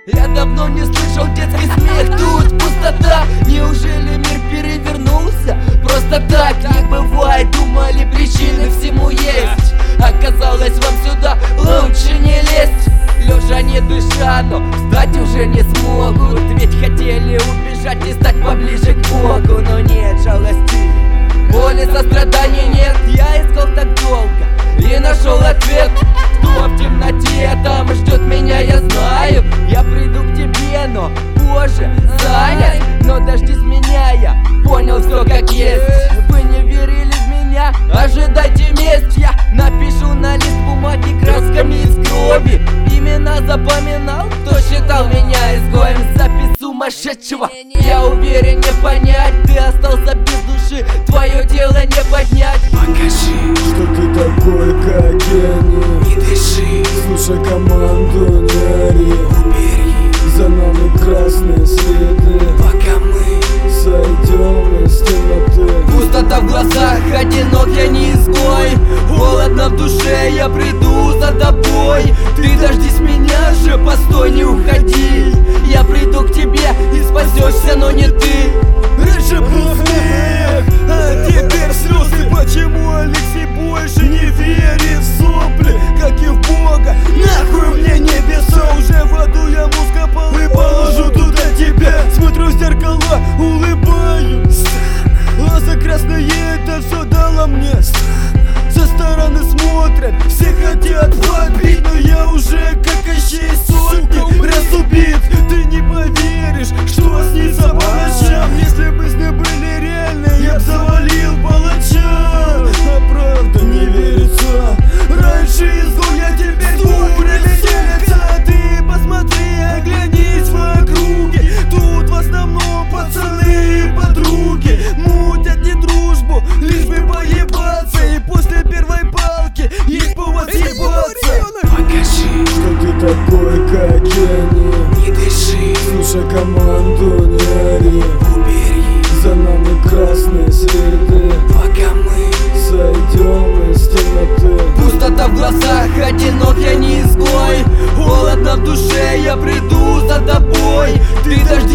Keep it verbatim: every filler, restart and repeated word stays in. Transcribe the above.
Я давно не слышал детский смех, тут пустота. Неужели мир перевернулся? Просто так не бывает, думали причины всему есть. Оказалось, вам сюда лучше не лезть. Лежа не дыша, но встать уже не смогут. Ведь хотели убежать и стать поближе к Богу. Но нет жалости, боли, сострадания нет. Я искал так долго и нашел ответ. Кто в темноте там ждет меня, я знаю. Я приду к тебе, но позже занят. Но дождись меня, я понял все как есть. Вы не верили в меня, ожидайте месть. Я напишу на лист бумаги красками из крови. Имена запоминал, кто считал меня изгоем. Запись сумасшедшего, я уверен не понять. Ты остался без души, твое дело не поднять. Покажи, что ты такой, как гений. не дыши, Слушай команду, не ори. убери, За нами красные следы. пока мы Сойдем из темноты. Пустота в глазах, одинок, я не изгой. Холодно в душе, я приду за тобой. Ты дождись меня же, постой, не уходи. Я приду к тебе и спасешься, но не ты. Раньше был смех, а теперь слезы. Почему Алексей больше не верит в сопли, как и в Бога? Нахуй мне небеса, уже в аду я мозг копал и положу туда тебя. Смотрю в зеркало, улыбаюсь. Глаза красные, это все дало мне. Со стороны смотрят, все хотят побить, но я уже как Кощей сотни раз убит. Ты не поверишь, что снится по ночам. Если бы сны были реальны, я б завалил палача. А правда не верится, раньше изгой, я теперь дурами селятся. Ты посмотри, оглянись в округе. Тут в основном пацаны и подруги мутят не дружбу, лишь бы поебаться. И после первой палки есть повод съебаться. покажи, Что ты такой, как гений. не дыши, Слушай команду, не ори. убери, За нами красные следы. пока мы Сойдем из темноты. Пустота в глазах, одинок, я не изгой. Холодно в душе, я приду за тобой. Ты дождись